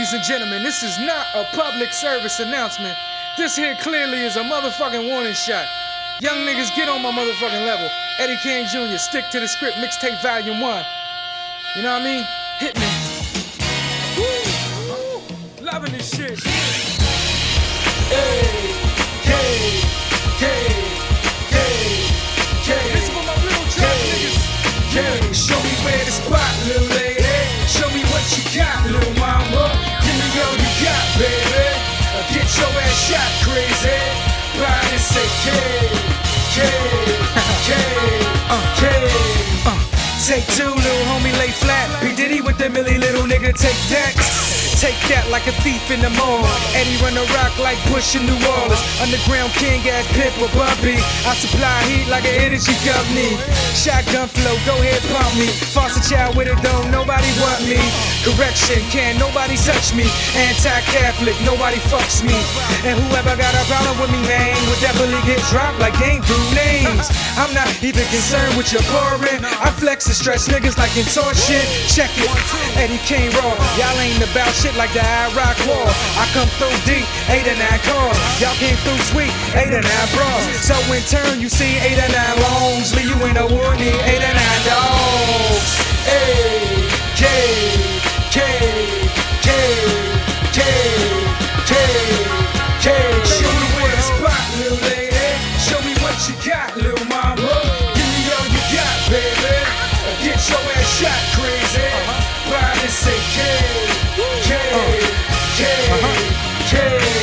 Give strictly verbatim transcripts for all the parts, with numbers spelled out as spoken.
Ladies and gentlemen, this is not a public service announcement. This here clearly is a motherfucking warning shot. Young niggas, get on my motherfucking level. Eddie King Junior, stick to the script, mixtape volume one. You know what I mean? Hit me. Woo! Loving this shit. Hey, K, K, K, K. This is for my real trap niggas. Yeah, show me where the spot, little lady. Show me what you got, little mama. Give me all you got, baby. Uh, get your ass shot, crazy. Ride and say K, K, K, uh, K. Uh, take two, little homie, lay flat. P. Diddy with the milli, little nigga, take that. Take that like a thief in the mall. Eddie run the rock like Bush in New Orleans. Underground king ass pimp or Bubby. I supply heat like an energy company. Shotgun flow, go ahead pump me. Foster child with it, don't nobody want me. Correction, can't nobody touch me. Anti-Catholic, nobody fucks me. And whoever got a problem with me, man, would definitely get dropped like game through names. I'm not even concerned with your pouring. I flex and stretch niggas like contortion. Check it, Eddie King raw. Y'all ain't about shit like the Iraq War. I come through deep, eight and nine cars. Y'all came through sweet, eight and nine bras. So in turn, you see eight and nine longs. Leave you in a wood, need eight and nine dogs. Hey, K, K, K, K, K, K. Show me where the spot, little lady. Show me what you got, little mama. Give me all you got, baby. Get your ass shot, crazy. Ride and say K. K, K, K.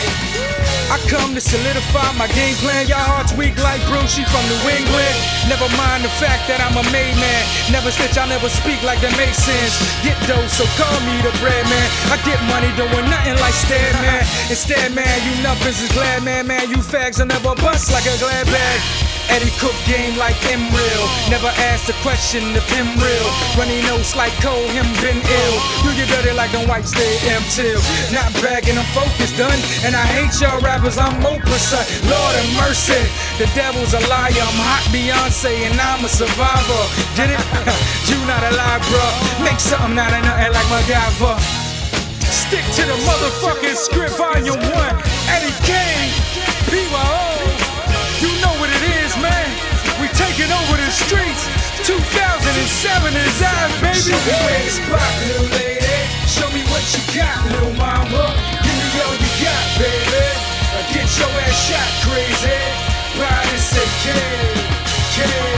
I come to solidify my game plan. Y'all hearts weak like Bruce, she from New England. Never mind the fact that I'm a made man. Never snitch, I never speak like the Masons. Get dough, so call me the bread man. I get money doing nothing like Stead man. Instead, man, you nubbins is glad man. Man, you fags, I never bust like a glad bag. Eddie cook game like M real. Never ask the question if him real. Runny nose like Cole, him been ill. Do you dirty like them whites stay M till. Not bragging, I'm focused, done. And I hate y'all rappers, I'm more precise. Lord have mercy, the devil's a liar. I'm hot Beyonce and I'm a survivor. Get it? You not alive, bruh. Make something out of nothing like MacGyver. Stick to the motherfucking script, volume one. Eddie King, P Y O. You know what it is, man. We taking over the streets. two thousand seven is out, baby. Show me where the spot, little lady. Show me what you got, little mama. Give me all you got, baby. Get your ass shot, crazy. Ride and say K, K.